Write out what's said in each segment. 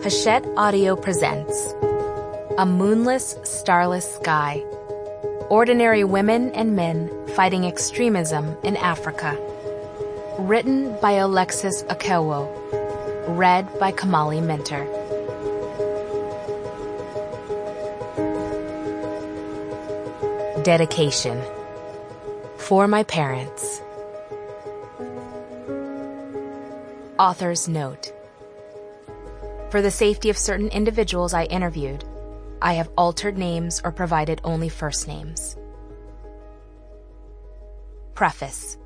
Hachette Audio presents A Moonless, Starless Sky. Ordinary women and men fighting extremism in Africa. Written by Alexis Akewo. Read by Kamali Minter. Dedication. For my parents. Author's note. For the safety of certain individuals I interviewed, I have altered names or provided only first names. Preface.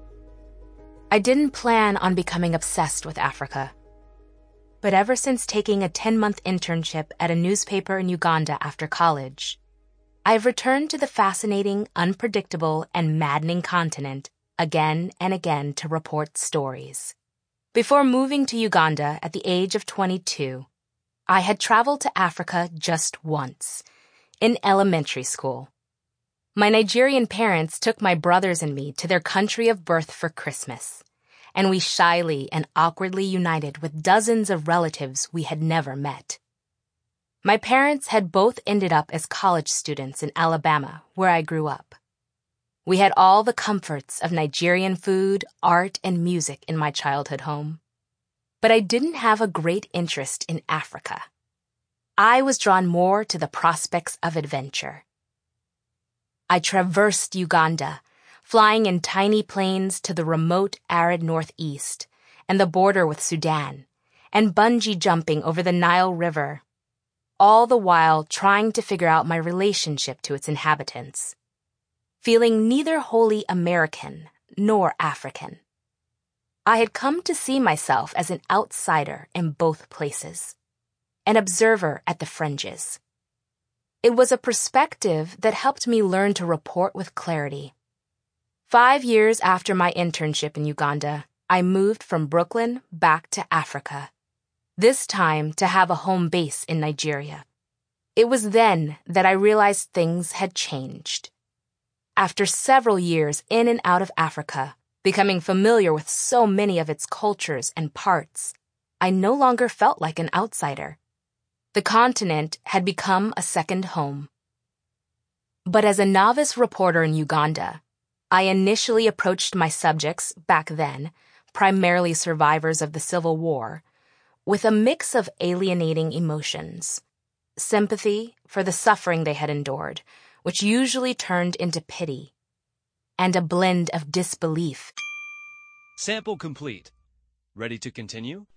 I didn't plan on becoming obsessed with Africa. But ever since taking a 10-month internship at a newspaper in Uganda after college, I've returned to the fascinating, unpredictable, and maddening continent again and again to report stories. Before moving to Uganda at the age of 22, I had traveled to Africa just once, in elementary school. My Nigerian parents took my brothers and me to their country of birth for Christmas, and we shyly and awkwardly united with dozens of relatives we had never met. My parents had both ended up as college students in Alabama, where I grew up. We had all the comforts of Nigerian food, art, and music in my childhood home. But I didn't have a great interest in Africa. I was drawn more to the prospects of adventure. I traversed Uganda, flying in tiny planes to the remote, arid northeast and the border with Sudan, and bungee jumping over the Nile River, all the while trying to figure out my relationship to its inhabitants, feeling neither wholly American nor African. I had come to see myself as an outsider in both places, an observer at the fringes. It was a perspective that helped me learn to report with clarity. 5 years after my internship in Uganda, I moved from Brooklyn back to Africa, this time to have a home base in Nigeria. It was then that I realized things had changed. After several years in and out of Africa, becoming familiar with so many of its cultures and parts, I no longer felt like an outsider. The continent had become a second home. But as a novice reporter in Uganda, I initially approached my subjects back then, primarily survivors of the Civil War, with a mix of alienating emotions. Sympathy for the suffering they had endured, which usually turned into pity, and a blend of disbelief. Sample complete. Ready to continue?